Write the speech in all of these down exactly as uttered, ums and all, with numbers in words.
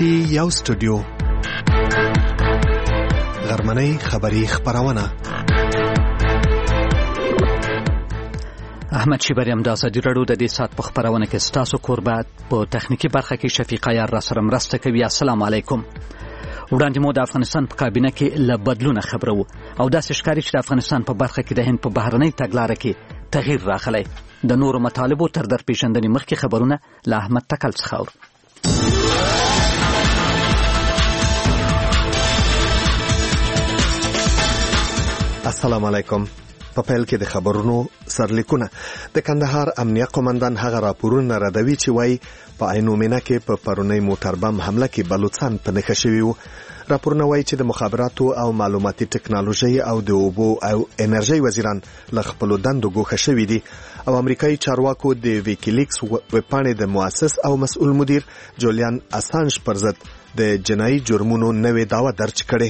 پی یو سټوډیو غرمنۍ خبری خبرونه احمد شیبریم د ازادي راډیو د دې سات په خبرونه کې ستاسو قربت په تخنیکی برخه کې شفیقه یار را سره مرسته کوي. السلام علیکم. وړاندې مو د افغانستان په کابینه کې له بدلونه خبرو او داسې ښکاري چې د افغانستان په برخه کې د هند په بهرنۍ تګلاره کې تغییر راغلی. د نورو مطالبو تر درپېژندنې مخکې خبرونه له احمد تکل څخه اورو. السلام علیکم. په پیل کې د خبرونو سرلیکونه. د کندهار امنیه قومندان هغه راپورونه ردوي چې وایي په عینومینه کې په پرونی موټر بم حمله کې بلوچستان په نښه شوي وو. راپورونه وایي چې د مخابراتو او معلوماتي ټکنالوژي او د اوبو او انرژي وزیران له خپلو دندو ګوښه شوي دي او امریکایي چارواکو د ویکیلیکس ویبپاڼې د مؤسس او مسؤل مدیر جولیان اسانج پر ضد د جنایي جرمونو نوې دعوه درج کړې.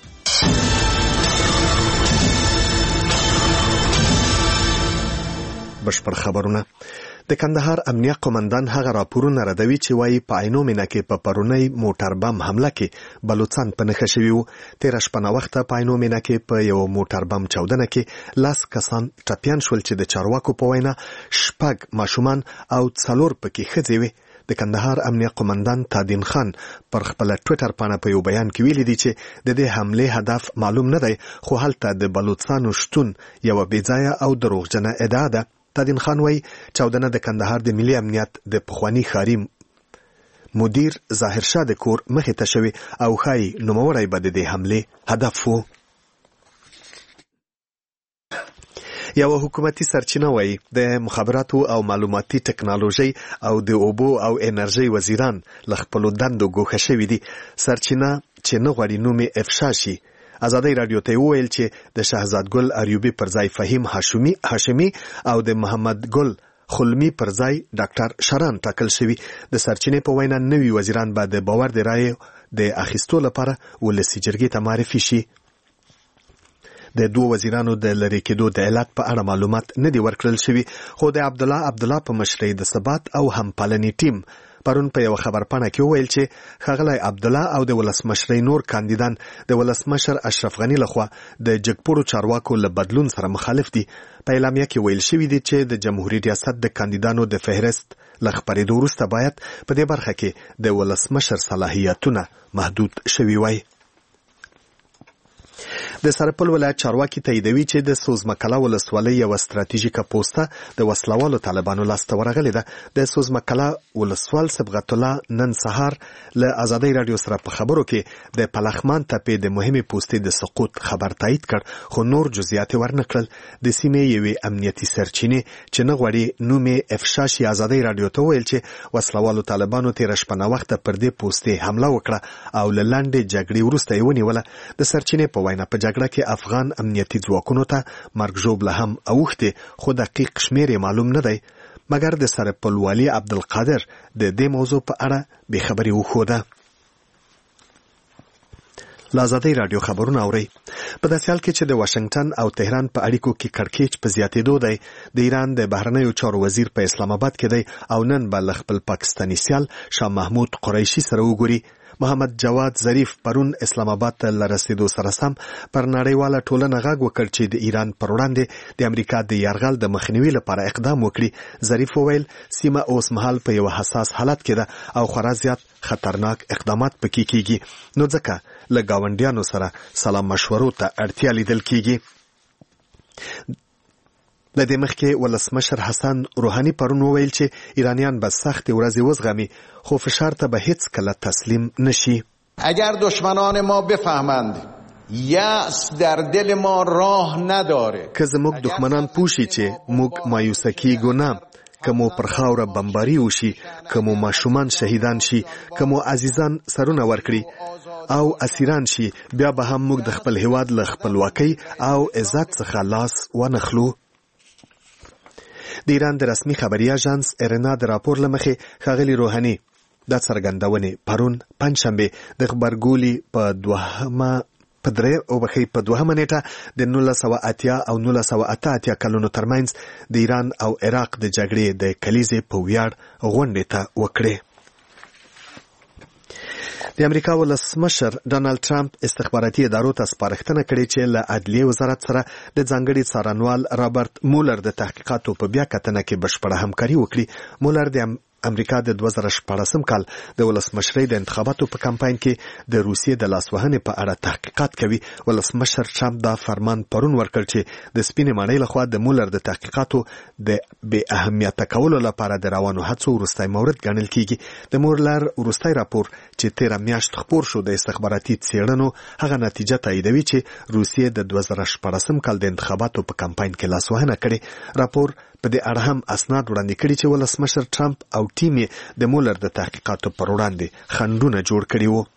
بشپړ خبرونه. د کندهار امنیه قومندان هغه راپورونه ردوي چې وایي په عینومینه کې په پرونی موټر بم حمله کې بلوچستان په نښه شوي وو. تېره شپه ناوخته په عینومینه کې په یو موټر بم چاودنه کې لس کسان ټپیان شول چې د چارواکو په وینا شپږ ماشومان او څلور پکې ښځې وې. د کندهار امنیه قومندان تادین خان پر خپل ټویټر پاڼه په یو بیان کې ویلي دي چې د دې حمله هدف معلوم نه دی، خو هلته د بلوچستانو شتون یو بېځایه او دروغجنه ادعا ده. تادین خان وایي چاودنه د کندهار د ملي امنیت د پخوانی ښاري مدیر ظاهر شاه د کور مخې ته شوی او ښایي نوموړی به د دې حملې هدف و. یو حکومتي سرچینه وایي د مخابراتو او معلوماتي ټکنالوژي او د اوبو او انرژي وزیران له خپلو دندو ګوښه شوي دي. سرچینه چې نه غواړي نوم یې افشا شي ازادي رادیو ته وویل چې د شهزاد ګل اریوبي پر ځای فهیم هاشمي هاشمي او د محمد ګل خلمی پر ځای ډاکټر شران ټاکل شوی. د سرچینې په وینا نوي وزیران به د باور د رایې د اخیستو لپاره ولسي جرګې ته معرفي شي. د دوه وزیرانو د لری کېدو د علت په اړه معلومات نه دي ورکړل شوي، خو د عبد الله عبد الله په مشرۍ د ثبات او همپالنې ټیم پرون په یو خبرپاڼه کې وویل چې ښاغلی عبد الله او د ولسمشرۍ نور کاندیدان د ولسمشر اشرف غني لخوا د جګپوړو چارواکو له بدلون سره مخالف دي. په اعلامیه کې ویل شوي دي چې د جمهوریت ریاست د کاندیدانو د فهرست له خپرېدو وروسته باید په دې برخه کې د ولسمشر صلاحیتونه محدود شوي وای. د سرپل ولایت چارواکي تاییدوي چې د سوزمکلا ولسوالۍ یوه ستراتیژیکه پوسته د وسلوالو طالبانو لاسته ورغلې ده. د سوزمکلا ولسوال صبغت الله نن سهار له ازادي رادیو سره په خبرو کې د پلخمان تپې د مهمې پوستې د سقوط خبر تایید کړ، خو نور جزئیات ورنه کړل. د سیمې یوې امنیتي سرچینې چې نه غواړي نوم یې افشا شي ازادي رادیو ته ویل چې وسلوالو طالبانو تېره شپه ناوخته پر دې پوستې حمله وکړه او له لنډې جګړې وروسته یې ونیوله. د سرچینې په وینا په جګړه کې افغان امنیتي ځواکونو ته مرګ ژوبله هم اوښتې، خو دقیق شمیر یې معلوم نه دی، مګر د سرپل والي عبدالقادر د دې موضوع په اړه بې خبري وښوده. له ازادۍ راډیو خبرونه اورئ. په داسې حال کې چې د واشنګټن او تهران په اړیکو کې کړکېچ په زیاتېدو دی، د ایران د بهرنیو چارو وزیر په اسلام آباد کې دی او نن به له خپل پاکستاني سیال شاه محمود قریشي سره وګوري. محمد جواد ظریف پرون اسلام آباد ته لرسېدو سره سم پر نړیواله ټولنه غږ وکړ چې د ایران پر وړاندې د امریکا د یرغل د مخنیوي لپاره اقدام وکړي. ظریف وویل سیمه اوس مهال په یو حساس حالت کې ده او خورا زیات خطرناک اقدامات پکې کیږي، نو ځکه له ګاونډیانو سره سلام مشورو ته اړتیا لیدل کیږي. د دې مخکې ولسمشر حسن روحاني پرون وویل چې ایرانیان به سختې ورځې وزغمي، خو فشار ته به هیڅ کله تسلیم نشي. اگر دشمنان ما بفهمند یأس در دل ما راه نداره، که زموږ دښمنان پوه شي چې موږ مایوسه کیږو نه، که مو پر خاوره بمباري وشي، که مو ماشومان شهیدان شي، که مو عزیزان سرونه ورکړي او اسیران شي، بیا به هم موږ د خپل هیواد له خپلواکۍ او عزت څخه لاس ونخلو. د ایران د رسمي خبري اژانس ارنا د راپور له مخې ښاغلي روحاني دا څرګندونې پرون پنجشنبه د خبرګولي په دوهمه په درې او بخې په دوهمه نیټه د نولس سوه اتیا او نولس سوه اته اتیا کلونو ترمنځ د ایران او عراق د جګړې د کلیزې په ویاړ غونډې ته وکړې. د امریکا ولسمشر ډانلډ ټرمپ استخباراتي ادارو ته سپارښتنه کړې چې له عدلیې وزارت سره د ځانګړي څارنوال رابرټ مولر د تحقیقاتو په بیا کتنه کې بشپړه همکاري وکړي. مولر د امریکا د دوه زره شپاړسم کال د ولسمشرۍ د انتخاباتو په کمپاین کې د روسیې د لاسوهنې په اړه تحقیقات کوي. ولسمشر ټرمپ دا فرمان پرون ورکړ چې د سپینې ماڼۍ لخوا د مولر د تحقیقاتو د بې اهمیته کولو لپاره د روانو هڅو وروستی مورد ګڼل کیږي. د مولر وروستی راپور چې تیره میاشت خپور شو د استخباراتي څېړنو هغه نتیجه تاییدوي چې روسیې د دوه زره شپاړسم کال د انتخاباتو په کمپاین کې لاسوهنه کړې. راپور په دې اړه هم اسناد وړاندې کړي چې ولسمشر ټرمپ او ټیم یې د مولر د تحقیقاتو پر وړاندې خنډونه جوړ کړي وو.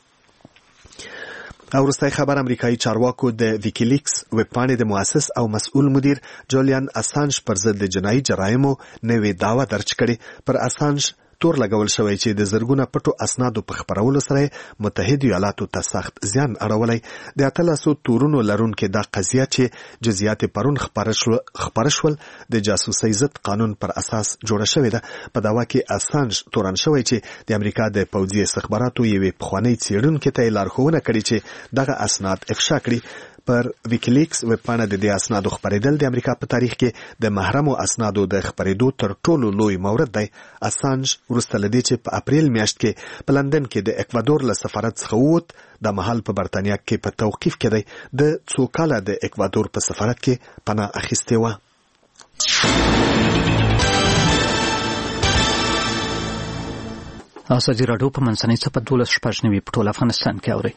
او وروستی خبر امریکایي چارواکو د ویکیلیکس ویبپاڼې د مؤسس او مسؤل مدیر جولیان اسانج پر ضد د جنایي جرایمو نوې دعوه درج کړې. پر اسانج تور لګول شوی چې د زرګونه پټو اسنادو په خپرولو سره متحده ایالاتو ته سخت زیان اړولی. د اتلسو تورونو لرونکي دا قضیه چې جزئیات پرون خپاره شول د جاسوسۍ ضد قانون پر اساس جوړه شوې ده. په دعوا کې اسانج تورن شوی چې د امریکا د پوځي استخباراتو یوې پخوانۍ څېړونکې ته یې لارښوونه کړې چې دغه اسناد افشا کړي. پر ویکیلیکس ویبپاڼه د دې اسنادو خپرېدل د امریکا په تاریخ کې د محرمو اسنادو د خپرېدو تر ټولو لوی مورد دی. اسانج وروسته له دې چې په اپریل میاشت کې په لندن کې د اکوادور له سفارت څخه ووت د مهال په برتانیا کې په توقیف کې دی. د څو کاله د اکوادور په سفارت کې پناه اخیستې وه. ازادي راډیو په منځنۍ څپه دولس شپږ نوي په ټول افغانستان کې اوري.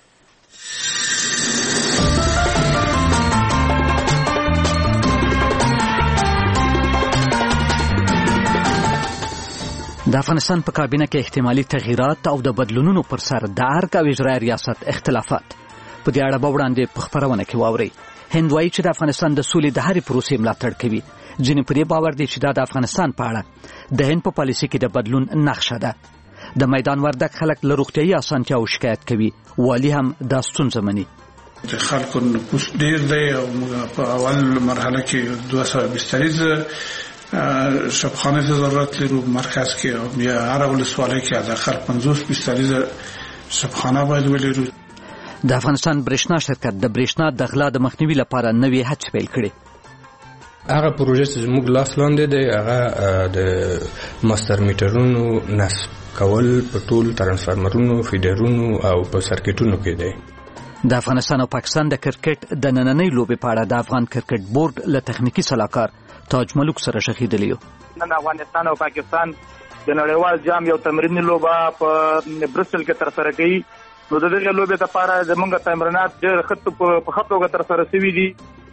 د افغانستان په کابینه کې احتمالي تغییرات او د بدلونونو پر سر د ارګ او اجرایي ریاست اختلافات په دې اړه به وړاندې په خپرونه کې واورئ. هند وایي چې د افغانستان د سولې د هرې پروسې ملاتړ کوي. ځینې په دې باور دي چې دا د افغانستان په اړه د هند په پالیسي کې د بدلون نقشه ده. د میدان وردګ خلک له روغتیایي اسانتیاو شکایت کوي. والي هم دا ستونزه مني. د خلکو نفوس ډېر دی او په اول مرحله کې دوه سوه بستریز شبخانه ته ضرورت لرو مرکز کې او بیا هر ولسوالۍ کې حداقل پنځوس بستریز شبخانه باید ولرو. د افغانستان برېښنا شرکت د برېښنا د غلا د مخنیوي لپاره نوې هڅې پیل کړې. هغه پروژه چې زموږ لاس لاندې دی هغه د ماستر میټرونو نصب کول په ټول ترانسفارمرونو فیډرونو او په سرکټونو کې دی. د افغانستان او پاکستان د کرکټ د نننۍ لوبې په اړه د افغان کرکټ بورډ له تخنیکي سلاکار تاج ملک سره شخیدلی یو. نن افغانستان او پاکستان د نړیوال جام یو تمریني لوبه په برسل کې ترسره کوي. نو د دغه لوبې لپاره زموږ تمرینات ډېر ښه په ښه توګه ترسره شوي دي.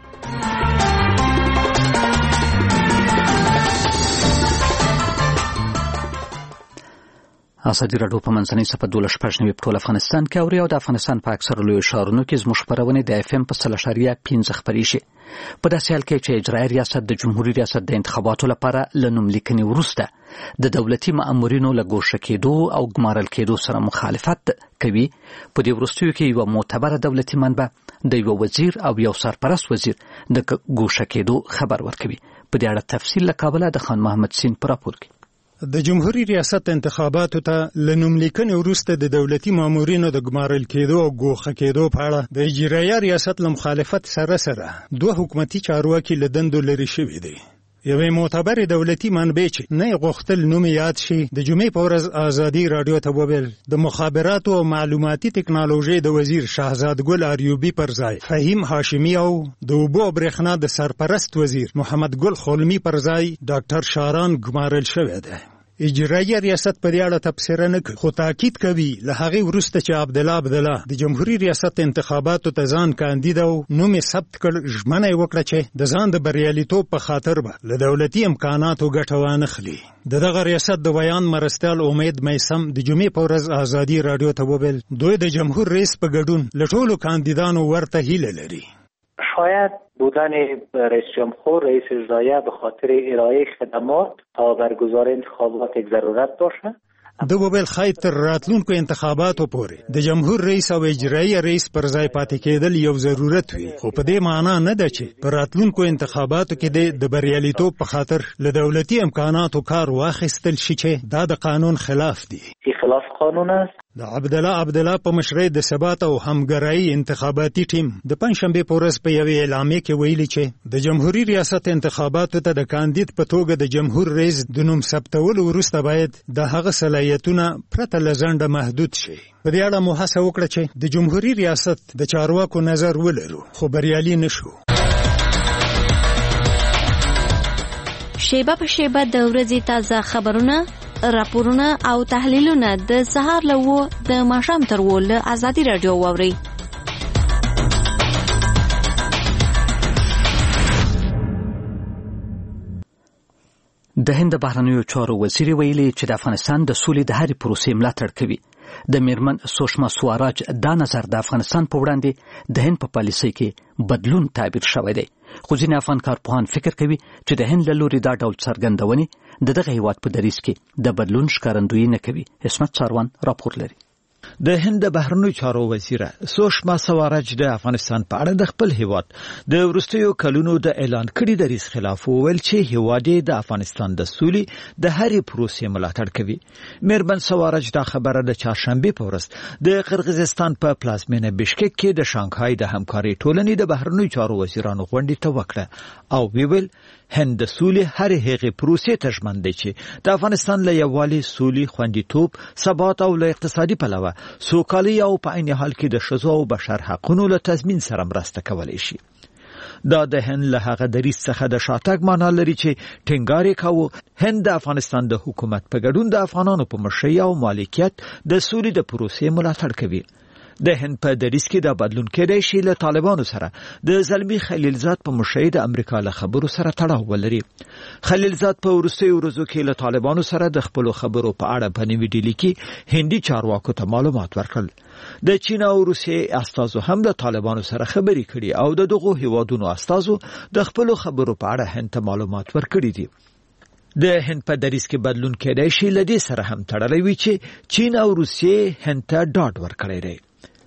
ازادي راډیو په منځنۍ څپه دولس شپږ نوي په ټول افغانستان کې اوري او د افغانستان په اکثرو لویو ښارونو کې زموږ خپرونې د اف ام په سل اشاریه پنځه خپرې شي. په داسې حال کې چې اجرایي ریاست د جمهوري ریاست د انتخاباتو لپاره له نوملیکنې وروسته د دولتي مامورینو له ګوښه کېدو او ګمارل کېدو سره مخالفت کوي. په دې وروستیو کې یوه معتبره دولتي منبع د یوه وزیر او یو سرپرست وزیر د ګوښه کېدو خبر ورکوي. په دې اړه تفصیل له کابله د خان محمد سین په راپور کې. د جمهوریت ریاست انتخاباتو ته لنوملیکنې وروسته د دولتي مامورینو د ګمارل کېدو او ګوښه کېدو په اړه د اجرایي ریاست له مخالفت سره سره دوه حکومتي چارواکي له دندو لرې شوي دي. یوې معتبرې دولتي منبع چې نه یې غوښتل نوم یاد شي د جمعې په ورځ ازادي راډیو ته وویل د مخابراتو او معلوماتي ټکنالوژۍ د وزیر شهزاد ګل اریوبي پر ځای فهیم هاشمي او د اوبو او برېښنا د سرپرست وزیر محمد ګل خلمي پر ځای ډاکټر شاران ګمارل شوی دی. اجرایي ریاست په دې اړه تبصره نه کوي، خو تاکید کوي له هغې وروسته چې عبدالله عبدالله د جمهوري ریاست انتخاباتو ته ځان کاندید او نوم یې ثبت کړ، ژمنه یې وکړه چې د ځان د بریالیتوب په خاطر به له دولتي امکاناتو ګټه وانخلي. د دغه ریاست د بیان مرستیال امید میسم د جمعې په ورځ ازادي راډیو ته وویل دوی د جمهور رئیس په ګډون له ټولو کاندیدانو ورته هیله لري. شاید بودن رئیس جمهور رئیس اجرایه به خاطر ارائه خدمات تا برگزار انتخابات یک ضرورت باشه، د وبل خای تر راتلونکو انتخاباتو پورې د جمهور رئیس او اجرایي رئیس پر ځای پاتې کېدل یو ضرورت وي، خو په دې معنی نه ده چې په راتلونکو انتخاباتو کې د بریالیتوب په خاطر له دولتي امکاناتو کار واخیستل شي چې دا د قانون خلاف دي. خلاف قانون است. د عبدالله عبدالله په مشرۍ د ثبات او همګرایي انتخاباتي ټیم د پنځشنبې په ورځ په یوې اعلامیه کې ویلي چې د جمهوریت ریاست انتخاباتو ته د کاندید په توګه د جمهور رئیس د نوم ثبتولو وروسته باید د هغه صلاحیتونه پرته له ځنډه محدود شي. په دې اړه مو هڅه وکړه چې د جمهوریت ریاست د چارواکو نظر ولرو، خو بریالي نشو. شیبه په شیبه د ورځې تازه خبرونه، راپورونه او تحلیلونه د سهار له وو د ماښام تر وو له ازادي راډیو واوري. د هند بهرنیو چارو وزیر ویلي چې د افغانستان د سولې د هرې پروسې ملاتړ کوي. د میرمن سوشما سواراج دا نظر د افغانستان په وړاندې د هند په پالیسۍ کې بدلون تعبیر شوی دی، خو ځینې افغان کارپوهان فکر کوي چې د هند له لوري دا ډول څرګندونې د دغه هیواد په دریځ کې د بدلون ښکارندویي نه کوي. عصمت چاروان راپور لري. د هند بهرنیو چارو وزیره سوشما سواراج د افغانستان په اړه د خپل هیواد د وروستیو کلونو د اعلان کړي دریځ خلاف وویل چې هیواد د افغانستان د سولې د هرې پروسې ملاتړ کوي. میرمن سواراج دا خبره د چهارشنبې په ورځ د قرغیزستان په پلازمینه بشکک کې د شانګهای د همکارۍ ټولنې د بهرنیو چارو وزیرانو غونډې ته وکړه او ویل هند د سولې هرې هغې پروسې ته ژمن دی چې د افغانستان له یووالي، سولې، خوندیتوب، ثبات او له اقتصادي پلوه سوکالي او په عین حال کې د ښځو او بشر حقونو له تضمین سره مرسته کولی شي. دا د هند له هغه دریځ څخه د شاتګ معنا لري چې ټینګار یې کاوه هند د افغانستان د حکومت په ګډون د افغانانو په مشرۍ او مالکیت د سولې د پروسې ملاتړ کوي. د هند په دریځ کې دا بدلون کېدای شي له طالبانو سره د زلمی خلیلزاد په مشرۍ د امریکا له خبرو سره تړاو ولري. خلیلزاد په وروستیو ورځو کې له طالبانو سره د خپلو خبرو په اړه په نوې ډیلي کې هندي چارواکو ته معلومات ورکړل. د چین او روسیې استازو هم له طالبانو سره خبرې کړي او د دغو هیوادونو استازو د خپلو خبرو په اړه هند ته معلومات ورکړي دي. د هند په دریځ کې بدلون کېدای شي له دې سره هم تړلی وي چې چین او روسیې هند ته ډاډ ورکړی دی.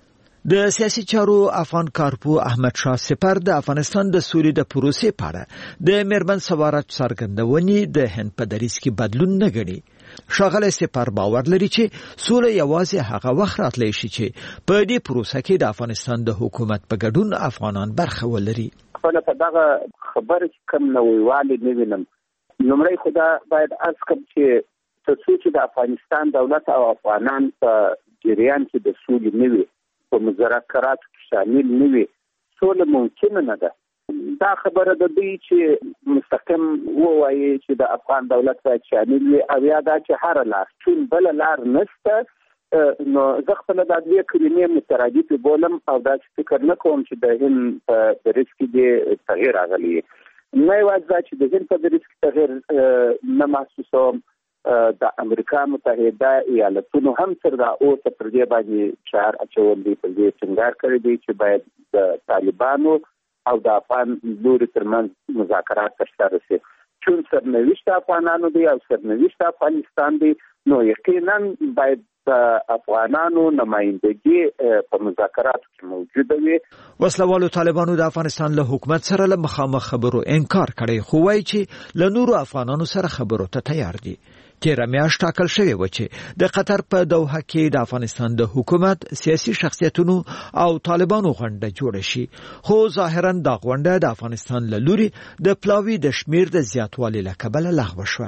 د سیاسي چارو افغان کارپو احمد شاه سپر د افغانستان د سولې د پروسې په اړه د میرمن سواراج څرګندونې د هند په دریځ کې بدلون نه ګڼي. ښاغلی سپر باور لري چې سوله یوازې هغه وخت راتلی شي چې په دې پروسه کې د افغانستان د حکومت په ګډون افغانان برخه ولري. خپله په دغه خبره کې کم نویوالی نه وینم. لومړی خو دا باید عرض کړم چې تر څو چې د افغانستان دولت او افغانان په جریان کې د سولې نه وي، په مذاکراتو کې شامل نه وي، سوله ممکنه نه ده. دا خبره د دوی چې مستقیم ووایي چې د افغان دولت باید شامل وي او یا دا چې هره لار چون بله لار نشته، نو زه خپله دا دوې کلمې مترادفې بولم او داسې فکر نه کوم چې د هند په دریځ کې دې تغییر راغلی. نه یوازې دا چې د هند په دریځ کې تغییر نه محسوسوم، د امریکا متحده ایالتونو هم تر دا اوسه پر دې باندې شعار اچول دي، پر دې ټینګار کړی دی چې باید د طالبانو او د افغان لوري ترمنځ مذاکرات ترسره شي. چون سرنوشت افغانانو دی او سرنوشت افغانستان دی، نو یقینا باید د افغانانو نمایندګي په مذاکراتو کې موجوده وي. وسلوالو طالبانو د افغانستان له حکومت سره له مخامخ خبرو انکار کړی، خو وایي چې له نورو افغانانو سره خبرو ته تیار دي. تیره میاشت ټاکل شوې وه چې د قطر په دوحه کې د افغانستان د حکومت، سیاسي شخصیتونو او طالبانو غونډه جوړه شي، خو ظاهرا دا غونډه د افغانستان له لوري د پلاوي د شمیر د زیاتوالي له کبله لغوه شوه.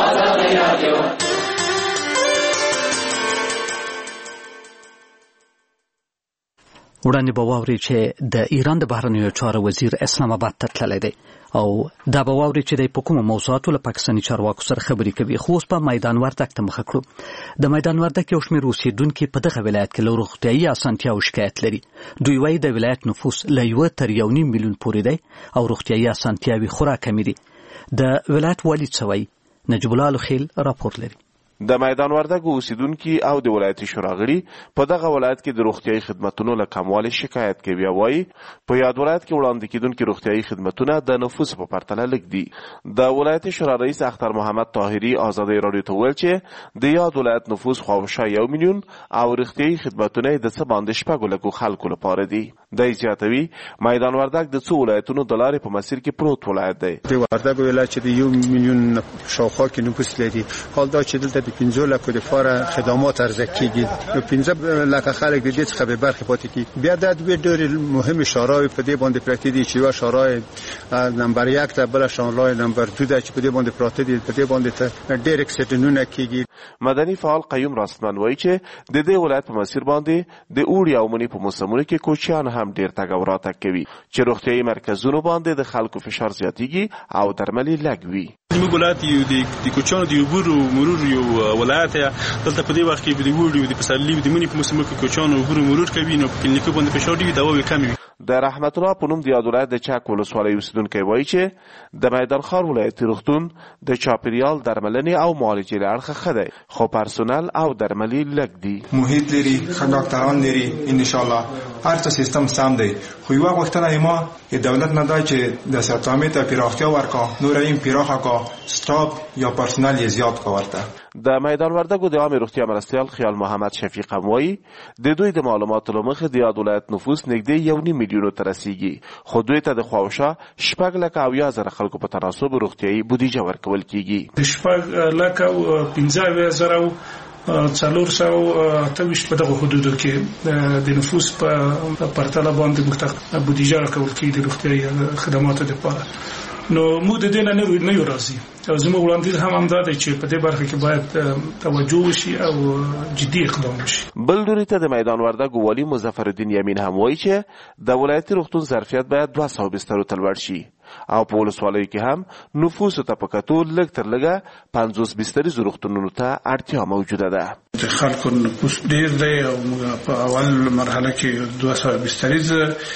وړاندې به واوري چې د ایران د بهرنیو چارو وزیر اسلام آباد ته تللی دی او دا به واوري چې د په کومو موضوعاتو له پاکستاني چارواکو سره خبرې کوي. خو اوس په میدان وردګ ته مخه کړو. د میدان وردګ یو شمېر اوسېدونکي په دغه ولایت کې له روغتیایي اسانتیاوو شکایت لري. دوی وایي د ولایت نفوس له یوه تر یو نیم میلیون پورې دی او روغتیایي اسانتیاوې خورا کمې دي. د ولایت والي څه وایي؟ نجیب الله الخیل راپور لري. د میدان وردګو اوسیدونکو او د ولایت شورا غړي په دغه ولایت کې د روغتيایي خدماتونو له کموالي شکایت کوي. وایي په یاد ولایت کې وړاندې کیدونکو روغتيایي خدماتونه د نفوس په پرتله لږ دي. د ولایت شورا رئیس اختر محمد طاهری آزادۍ رادیو ته ویل چې د یاد ولایت نفوس خواوشا یو میلیون او روغتيایي خدماتونه د څه باندې شپږ لکو خلکو لپاره دي. د زیاتوي میدان وردګ د څو ولایتونو د لارې په مسیر کې پروت ولایت دی. د وردګ ولایت چې د یو میلیون شاوخوا کې نفوس لري، حال دا چې دلته د پنځه لکو لپاره خدمات عرضه کیږي، نو پنځه لکه خلک د دې څخه به برخه پاتې کیږي. بیا د دوه ډېر مهمه شورای په دې باندې پراته دي چې یو شورای نمبر یک ته، بل شورای نمبر دو ته چې په دې باندې پراته دي، په دې باندې ته ډېر اکسیډنټونه کیږي. مدني فعال قیوم راستمن وایي چې د دې ولایت په مسیر باندې د اوړي او منی په موسمونو کې کوچیان هم ډېر تګ او راتګ کوي چې روغتيایي مرکزونو باندې د خلکو فشار زیاتېږي او درملې لږ وي. زموږ ولایت یو د کوچیانو د عبور او مرور یو ولایت دی. دلته په دې وخت کې د اوړي او د پسرلي او د مني په موسمونو کې کوچیانو عبور او مرور کوي، نو په کلینیکو باندې فشار ډېر دواوې کم وي. د رحمت الله په نوم د یاد ولایت د چک ولسوالۍ اوسیدونکی وایي چې د میدان ښار ولایتي روغتون د چاپیریال درملنې او معالجې له اړخه ښه دی، خو پرسونل او درملې لږ دي. محیط لري، ښه ډاکټران لري، انشاءالله هر څه سیستم سم دی. خو یوه غوښتنه یې ما د دولت نه دا چې د سرطانې ته پراختیا ورکا، نور یې پراخه کا، سټاف یا پرسونل یې زیات کا ورته. د میدان وردګو د عامې روغتیا مرستیال خیال محمد شفیق هم وایي د دوی د معلوماتو له مخې د یاد ولایت نفوس نږدې یو نیم میلیونو ته رسیږي، خو دوی ته د خواوشا شپږ لکه او یا زره خلکو په تناسب روغتیایي بودیجه ورکول کیږي. د شپږ لکه او پنځه اویا زره څلور سوه اته ویشت په دغه حدودو کې د نفوس په پرتله باندې مختلف بودیجه ورکول کیږي د روغتیایي خدماتو لپاره. نو موږ د دې نه نه یو راځي او زموږ وړاندیز هم همدا دی چې په دې برخه کې باید توجه وشي او جدي اقدام وشي. بل لوري ته د میدان وردګ والي مظفر الدین یمین هم وایي چې د ولایتي روغتون ظرفیت باید دوه سوه بسترو ته لوړ شي او په ولسوالیو کې هم نفوسو ته په کتو لږ تر لږه پنځوس بستریزو روغتونونو ته اړتیا موجوده ده. د خلکو نفوس ډېر دی او موږ په اول مرحله کې دوه سوه بستریز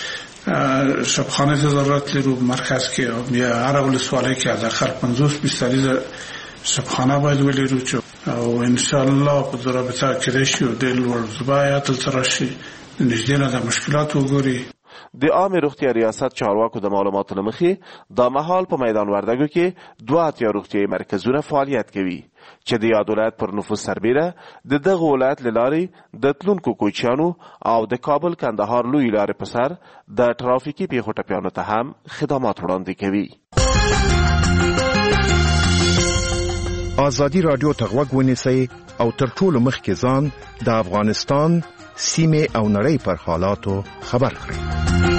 شبخانه ته ضرورت لرو مرکز کې، او بیا هر ولسوالۍ کې حداقل پنځوس بستریز شبخانه باید ولرو او ان شاء الله په ضرورت کې راشي او د لوړ زبایات تر راشي نږدې نه د مشکلات وګوري. د عامې روغتیا ریاست چارواکو د معلوماتو له مخې دا مهال په میدان وردګو کې دوه اتیا روغتیایي مرکزونه فعالیت کوي چې د یاد ولایت پر نفوس سربیره د دغه ولایت له لارې د تلونکو کوچیانو او د کابل کندهار لوی لارې په سر د ترافیکي پیښو ټپیانو ته هم خدمات وړاندې کوي. آزادي رادیو ته غوږ ونیسئ او تر ټولو مخکې ځان د افغانستان سیمې او نړۍ پر حالاتو خبر کړئ.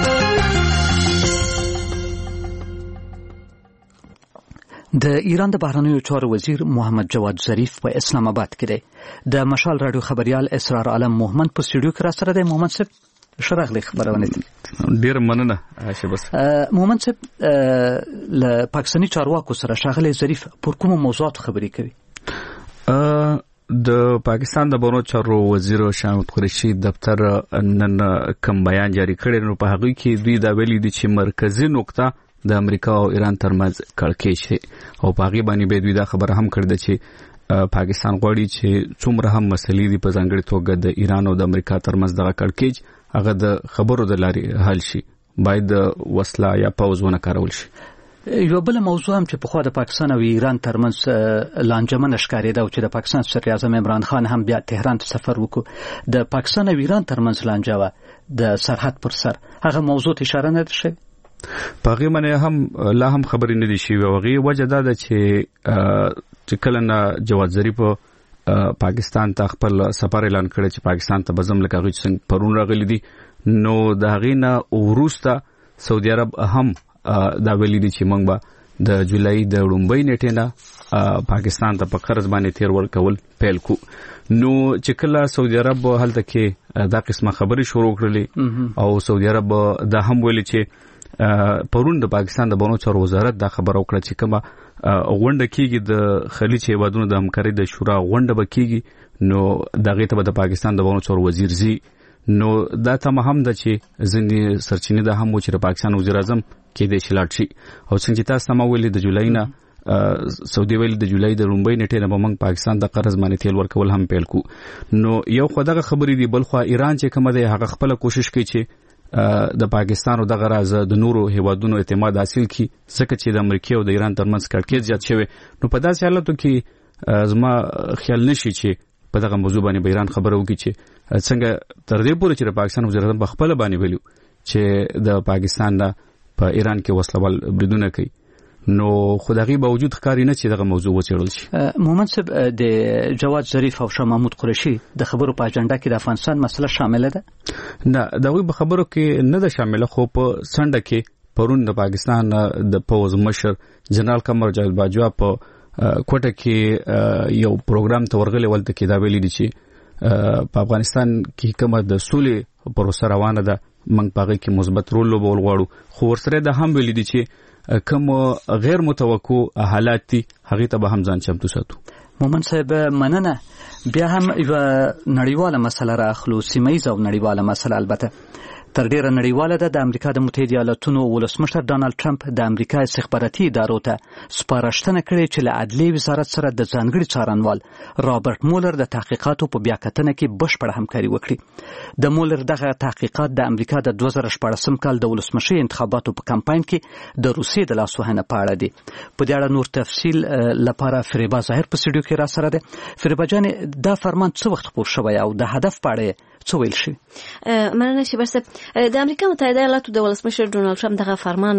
د ایران د بهرنیو چارو وزیر محمد جواد ظریف په اسلام آباد کې دی. د مشال رادیو خبريال اسرار عالم محمد په سټوډیو کې را سره دی. محمد صاحب شرغلی خبرونه دي. ډیر مننه شبس. محمد صاحب له پاکستاني چارواکو سره شاغلی ظریف پر کومه موضوعات خبرې کوي؟ د پاکستان د بهرنیو چارو وزیر شاه قریشي دفتر نن کوم بیان جاری کړی، نو په هغه کې دوی دا ویلي دي چې مرکزی نقطه د امریکا او ایران ترمنځ کړکېچ دی او په هغې باندې به دوی دا خبره هم کړې ده چې پاکستان غواړي چې څومره هم مسلې دي په ځانګړې توګه د ایران او د امریکا ترمنځ دغه کړکېچ هغه د خبرو د لارې حل شي، باید د وسله یا پوځ ونه کارول شي. یو بل موضوع هم چې په خوا د پاکستان او ایران ترمنځ لانجمن ښکارېده او چې د پاکستان صدر اعظم عمران خان هم بیا تهران ته سفر وکړو، د پاکستان او ایران ترمنځ لانجه وه د سرحد پر سر، هغه موضوع ته اشاره نه ده شوې؟ په هغې باندې هم لا هم خبرې نه دي شوې او هغې وجه دا ده چې چې کله نه جواد ظریف پاکستان ته خپل سفر اعلان کړی چې پاکستان ته به ځم، لکه هغوی چې څنګه پرون راغلي دي، نو د هغې نه وروسته سعودي عرب هم دا ویلي دي چې موږ به د جولای د لومړۍ نیټې نه پاکستان ته په قرض باندې تیر ورکول پیل کو. نو چې کله سعودي عرب هلته کې دا قسمه خبرې شروع کړلې او سعودي عرب دا هم ویلي چې پرون د پاکستان د بهرنیو چارو وزارت دا خبره وکړه چې کومه غونډه کیږي د خلیج هیوادونو د همکارۍ د شورا غونډه به کیږي، نو دغې ته به د پاکستان د بهرنیو چارو وزیر زی. نو دا تمه هم ده چې ځینې سرچینې دا هم و چې د پاکستان وزیر اعظم کېدای شي لاړ شي او څنګه چې تاسو هم ویلي د جولای نه سعودي ویل د جولای د لومبۍ نیټې نه به موږ پاکستان د قرض باندې تیل ورکول هم پیل کو. نو یو خو دغه خبرې دی، بل خو ایران چې کومه دی هغه خپل کوشش کوي چې د پاکستان او دغه راز د نورو هیوادونو اعتماد حاصل کړي، ځکه چې د امریکا او د ایران ترمنځ کړکېچ زیات شوی. نو په داسې حالاتو کې زما خیال نشي چې په دغه موضوع باندې به ایران خبره وکړي چې څنګه تر دې پورې چې د پاکستان وزیر اعظم په خپل باندې ویلو چې د پاکستان نه په ایران کې وسلوال بریدونه کوي. نو خدایي باوجود ښکاری نه چې دغه موضوع وڅېړل شي. مومن صاحب د جواد ظریف او شاه محمود قریشي د خبرو په اجنډا کې د افغانستان مسله شامله ده؟ نه، دغه په خبرو کې نه ده شامله، خو په سنډه کې پرون د پاکستان د پوز مشر جنرال قمر جاوید باجوا په کوټه کې یو پروګرام ته ورغلی، ولته کې دا ویلي دي چې په افغانستان کې کومه د سولې پروسه روانه ده، موږ په هغه کې مثبت رول لوبول غواړو. خو ورسره دا هم ویلي دي چې کوم غیر متوقع حالات دي هغه ته به هم ځان چمتو ساتو. مومن صاحب مننه. بیا هم یو نړیواله مسله راخلو، سیمایي او نړیواله مسله. البته تر ډیره نړیواله ده. د امریکا د متحده ایالاتونو ولسمشر ډانلډ ټرمپ د امریکا استخباراتي ادارو ته سپارښتنه کړې چې له عدلیې وزارت سره د ځانګړي څارنوال رابرټ مولر د تحقیقاتو په بیاکتنه کې بشپړه همکاري وکړي. د مولر دغه تحقیقات د امریکا د دوه زره شپاړسم کال د ولسمشي انتخاباتو په کمپاین کې د روسیې د لاسوهنه په اړه دي. په دې اړه نور تفصیل لپاره فریبا ظاهر په سټوډیو کې را سره ده. فریبا جان، دا فرمان څه وخت خپور شوی او د هدف په اړه څه ویل شي؟ مننه شي برسه. د امریکا متحده ایالاتو د ولسمشر ډونالد ټرمپ دغه فرمان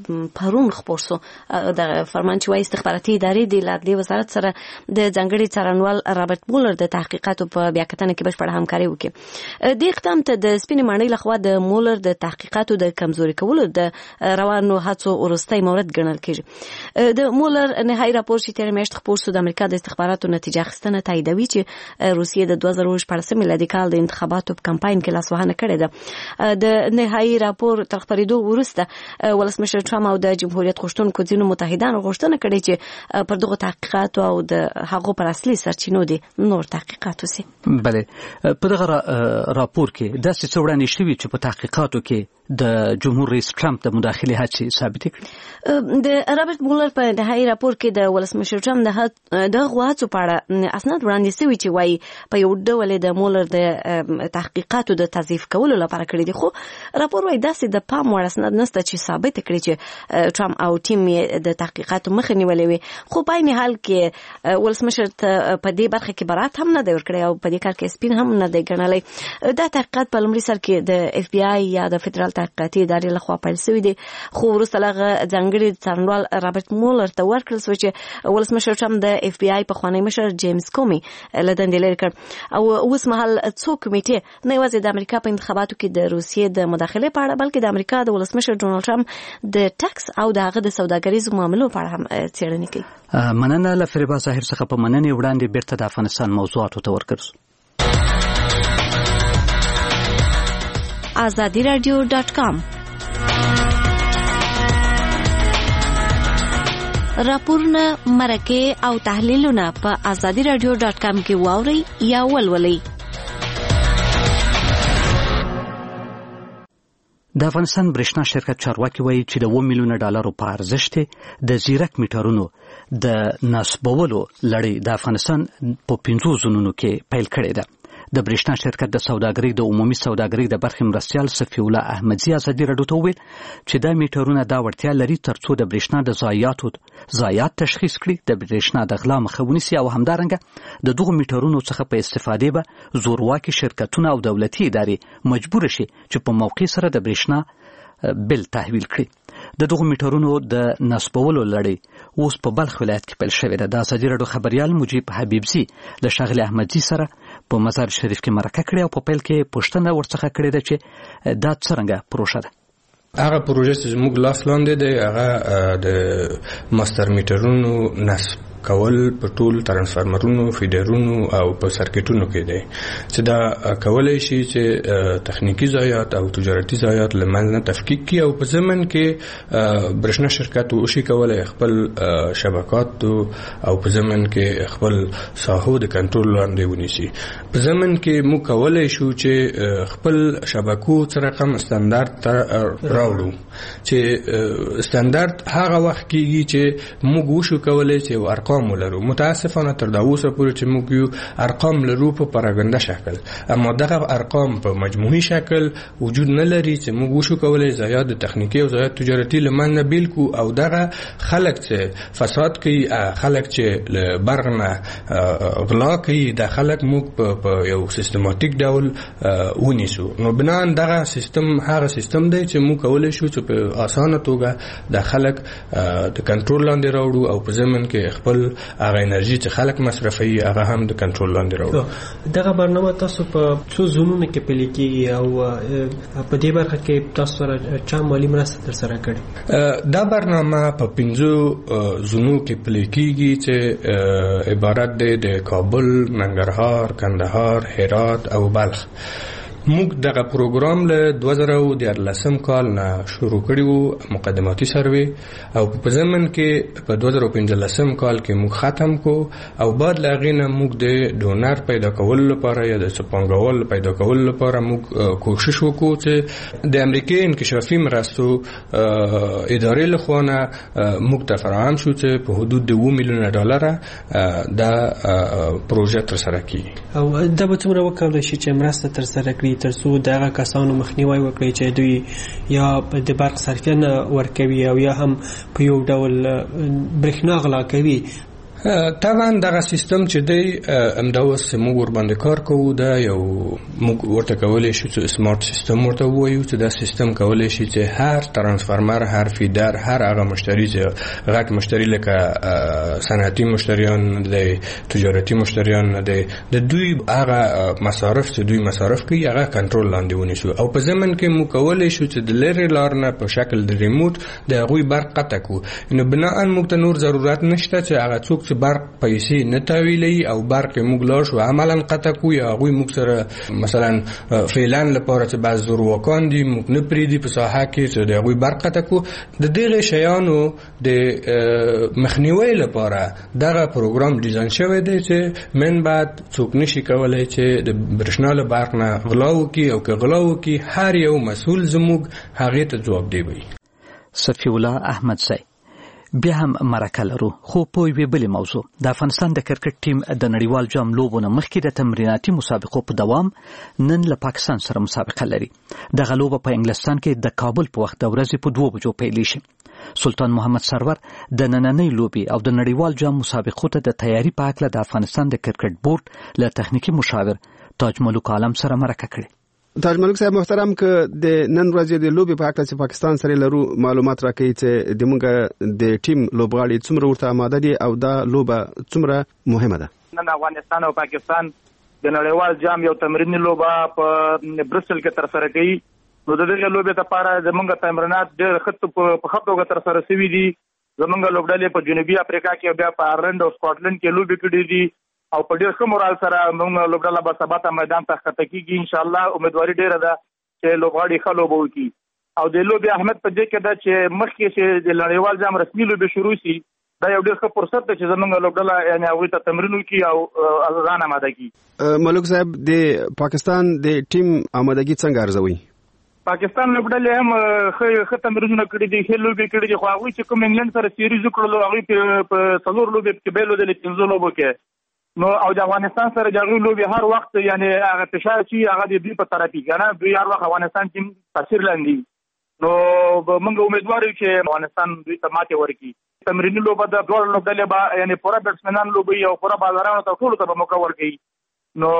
پرون خپور سو. دغه فرمان چې وايي استخباراتي ادارې د عدلیې وزارت سره د ځانګړي څارنوال رابرټ مولر د تحقیقاتو په بیاکتنه کې بشپړه همکاري وکړي. د اقدام ته د سپینې ماڼۍ لخوا د مولر د تحقیقاتو د کمزوري کولو د روانو هڅو وروستی مورد ګڼل کېږي. د مولر نهایي راپور چې تېره میاشت خپور سو د امریکا د استخباراتو نتیجه اخیستنه تاییدوي چې روسیې د دوه زره شپاړسم میلادي کال د انتخاباتو په کمپاین کې لاسوهنه کړې ده. د نهایي راپور تر خپرېدو وروسته ولسمشر ټرمپ او د جمهوریت غوښتونکو ځینو متحدانو غوښتنه کړې چې پر دغه تحقیقاتو او د هغو پر اصلي سرچینو دي نور تحقیقات وشي. بله، په دغه راپور کې داسې څه وړاندې شوي چې په تحقیقاتو کې د جمهور رئیس ټرمپ د مداخلې هڅې ثابتې کړې. د رابرټ مولر په نهایي راپور کې د ولسمشر ټرمپ د هغو هڅو په اړه اسناد وړاندې شوي چې وایي په یو ډول د مولر د تحقیقاتو د تضعیف کولو لپاره کړی دي. خو راپور وايي داسې د پام وړ اسناد نشته چې ثابت کړي چې ټرمپ او ټیم یې د تحقیقاتو مخه نیولې وي. خو په عین حال کې ولسمشر په دې برخه کې برات هم نه دی ورکړی او په دې کار کې سپین هم نه دی ګڼلی. دا تحقیقات په لومړي سر کې د اف بی آی یا د فدرال تحقیقاتي ادارې لخوا پیل شوي دي، خو وروسته له هغه ځانګړي څارنوال رابرټ مولر ته ورکړل شوه چې ولسمشر ټرمپ د اف بی آی پخوانی مشر جیمز کومي له دندې لرې کړ. او اوس مهال څو کمیټې نه یوازې د امریکا په انتخاباتو کې د روسیې د مداخلې په اړه بلکې د امریکا د ولسمشر ډونالد ټرمپ د ټکس او د هغه د سوداګریزو معاملو په اړه هم څېړنې کوي. مننه. له فریبا ظاهر څخه په مننې وړاندې بیرته د افغانستان موضوعاتو ته ورګرځو. آزادی رادیو ډاټ کام راپورونه، مرکې او تحلیلونه په آزادی رادیو ډاټ کام کې واورئ یا ولولئ. د افغانستان برېښنا شرکت چارواکي وایي چې د اوه میلیونه ډالرو په ارزښت د زیرک میټرونو د نصبولو لړۍ د افغانستان په پنځو زونونو کې پیل کړې ده. د برېښنا شرکت د سوداګرۍ د عمومي سوداګرۍ د برخې مرستیال صفي الله احمدزي ازادي راډیو ته وویل چې دا میټرونه دا وړتیا لري ترڅو د برېښنا د ضایعاتو ضایعات تشخیص کړي، د برېښنا د غلا مخه ونیسي او همدارنګه د دغو میټرونو څخه په استفادې به زورواکي شرکتونه او دولتي ادارې مجبور شي چې په موقع سره د برېښنا بل تحویل کړي. د دغو میټرونو د نصبولو لړۍ اوس په بلخ ولایت کې پیل شوې ده. د ازادي راډیو خبریال مجیب حبیبزي له ښاغلي احمدزي سره په مزار شریف کې مرکه کړې او په پیل کې پوښتنه ورڅخه کړې ده چې دا څرنګه پروژه ده. هغه پروژه چې موږ لاس لاندې دی هغه د ماستر میټرونو نصب کول په ټول ترانسفارمرونو فیډرونو او په سرکټونو کې دی چې دا کولای شي چې تخنیکی ضایعات او تجارتي ضایعات لمنځه تفکیک کړي او په ضمن کې برښنا شرکت وشي کولای خپل شبکات او په ضمن کې خپل ساحو د کنټرول لاندې ونیسي. په ضمن کې مو کولای شو چې خپل شبکو سره کوم ستاندارد راوړو چې ستاندارد هغه وخت کېږي چې موږ وشو کولای چې ارقام ولرو. متاسفانه تر دا اوسه پورې چې موږ یو ارقام لرو په پراګنده شکل، اما دغه ارقام په مجموعي شکل وجود نه لري چې موږ وشو کولای ضایعات د تخنیکی او ضایعات تجارتي لمنځه بیل کو او دغه خلک چې فساد کوي، خلک چې برغنه غلا کوي، د خلک موږ په یو سیستماتیک ډول ونیسو. نو بنان دغه سیستم هغه سیستم دی چې موږ کولای شو چې په اسانه توګه د خلک د کنټرول لاندې راوړو او په ضمن کې خپل هغه انرژي چې خلک مصرفوي هغه هم د کنټرول لاندې راوړو. دغه برنامه تاسو په څو زونونو کې پلي کیږي او په دې برخه کې تاسو سره چا مالي مرسته تر سره کړې؟ دا برنامه په پنځو زونو کې پلي کیږي چې عبارت دی د کابل، ننګرهار، کندهار، هرات او بلخ. موږ دغه پروګرام له دوه زره دیارلسم کال نه شروع کړی وو، مقدماتي سروې، او په ضمن کې په دوه زره پنځلسم کال کې موږ ختم کو او بعد له هغې نه موږ د ډونر پیدا کولو لپاره یا د سپانګوال پیدا کولو لپاره موږ کوشش وکړو چې د امریکای انکشافي مرستو ادارې له خوا نه موږ ته فراهم شو چې په حدود د اوه میلیونه ډالره دا پروژه ترسره کړي. او دا به څومره وکولی شي چې مرسته ترسره کړي تر څو دغه کسانو مخنیوي وکړي چې دوی یا د برق صرفیان ورکوي او یا هم په یو ډول برېښنا غلا کوي؟ طبعا دغه سیستم چې دی همدا اوس موږ ورباندې کار کوو، دا یو موږ ورته کولی شو چې سمارټ سیستم ورته ووایو چې دا سیستم کولی شي چې هر ترانسفارمر، هر فیډر، هر هغه مشتری چې غټ مشتری لکه صنعتي مشتریان دی، تجارتي مشتریان دی، د دوی هغه مصارف چې دوی مصارف کوي هغه کنټرول لاندې ونیسو او په ضمن کې موږ کولی شو چې د لرې لار نه په شکل د ریموټ د هغوی برق قطع کړو. نو بناء موږ ته نور ضرورت نشته چې هغه څوک چې برق پیسې نه تاویلي او برق موږ لاړ شو عملا قطع کو یا هغوی موږ سره مثلا فعلا لپاره چې بعض زورواکان دي موږ نه پرېږدي په ساحه کې چې د هغوی برق قطع کو. د دغې شیانو د مخنیوي لپاره دغه پروګرام ډیزاین شوی دی چې من بعد څوک نشي کولی چې د برېښنا له برق نه غلا وکړي او که غلا وکړي هر یو مسؤل زموږ هغې ته ځوابدی وي. صفی الله احمدزی بیا هم مرکه لرو، خو په یوې بلې موضوع د افغانستان د کرکټ ټیم د نړیوال جام لوبو نه مخکې د تمریناتي مسابقو په دوام نن له پاکستان سره مسابقه لري. دغه لوبه په انګلستان کې د کابل په وخت د ورځې په دوه بجو پیل شي. سلطان محمد سرور د نننۍ لوبي او د نړیوال جام مسابقو ته د تیاری په هکله د افغانستان د کرکټ بورډ له تخنیکی مشاور تاج ملک عالم سره مرکه کړې. تاج ملک صاحب محترم، که د نن ورځې د لوبي په اړه چې پاکستان سره لرو معلومات راکړي چې د موږ د ټیم لوبغاړي څومره ورته آماده دي او دا لوبه څومره مهمه ده؟ نن افغانستان او پاکستان د نړیوال جام یو تمریني لوبه په برسل کې ترسره کوي. نو د دغه لوبې لپاره زموږ تمرینات ډېر ښه په ښه توګه ترسره شوي دي. زموږ لوبډلې په جنوبي افریقا کې بیا په آیرلند او سکاټلند کې لوبې کړې دي او په ډېر ښه مورال سره موږ لوبډله به سبا ته میدان ته ښکته کېږي. انشاءالله امیدواري ډېره ده چې لوبغاړي ښه لوبه وکړي. او د لوبې اهمیت په دې کې ده چې مخکې چې د نړیوال جام رسمي لوبې شروع شي دا یو ډېر ښه فرصت دی چې زموږ لوبډله یعنې هغوی ته تمرین وکړي او ځان اماده کړي. ملک صاحب، د پاکستان د ټیم آمادګي څنګه ارزوي؟ پاکستان لوبډلې هم ښه ښه تمرینونه کړي دي، ښې لوبې کړي دي، خو هغوی چې کوم انګلند سره سیریز وکړلو هغوی په څلور لوبې کې بېل ودلې پنځو لوبو کې. نو او د افغانستان سره د هغوی لوبې هر وخت یعنې هغه فشار چې هغه د دوی په طرف وي که نه، دوی هر وخت افغانستان ټیم تاثیر لاندې. نو موږ امیدوار یو چې افغانستان دوی ته ماتې ورکړي. تمریني لوبه د دواړو لوبډلې به یعنې پوره بیټسمنان لوبوي او پوره بالرانو ته ټولو ته به موقع ورکوي. نو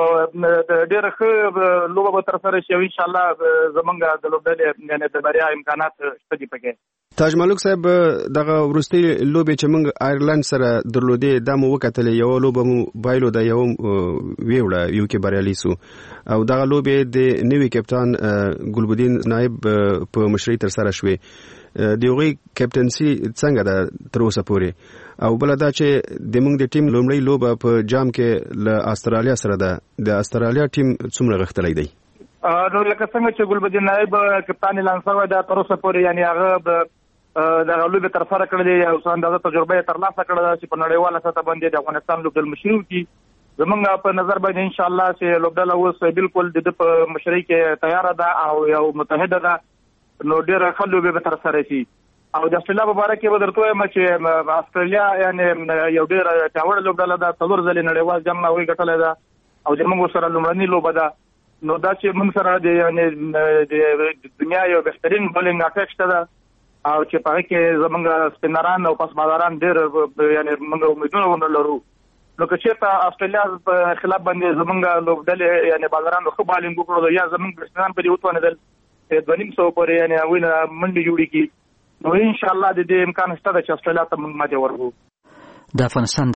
ډېره ښه لوبه به ترسره شي او انشاءالله زموږ د لوبډلې یعنې د بریا امکانات شته دي پکې. تاج ملک صاحب، دغه وروستۍ لوبې چې موږ آیرلند سره درلودې دا مو وکتلې، یوه لوبه مو بایلو ده، یوه ویوړه، یو کې بریالي سو او دغه لوبې د نوي کپتان ګلبدین نایب په مشرۍ ترسره شوې. د یوغي کیپټنسي څنګه ده تر اوسه پورې او بل دا چې د موږ د ټیم لومړی لوبه په جام کې له استرالیا سره ده د استرالیا ټیم څومره غښتلی دی نو لکه څنګه چې ګلبدین نایب کپتان اعلان شوی دا تر اوسه پورې یعنی هغه د لوبې تر سره کړلې او څو اندازه تجربه یې ترلاسه کړله چې په نړیواله سطح باندې د افغانستان لوبډل مشري وکړي. زمونږ په نظر باندې ان شاء الله چې لوبډل اوس بالکل د په مشري کې تیار ده او یو متحده ده نو ډېر ښه لوبې به تر سره شي. او د استرالیا په اړه کې به درته وایم چې استرالیا یعنی یو ډېر پیاوړې لوبډله ده څلور ځلې نړیوال جام هغوی ګټلی ده او زموږ سره لومړنۍ لوبه ده. نو دا چې موږ سره د یعنی د دنیا یو بهترین بولینګ اټیک شته ده او چې په هغه کې زموږ سپینران او پس بازاران ډېر یعنی موږ امیدونه لرو. نو که چېرته استرالیا په خلاف باندې زموږ لوبډلې یعنی بازارانو ښه بالینګ وکړو یا زموږ بسنان پرې وتوانېدل دوه نیم سوه پورې یعنی هغوی نه منډې جوړې کړي نو انشاءالله د دې امکان شته ده چې استرالیا ته موږ ماتې ورکړو. د افغانستان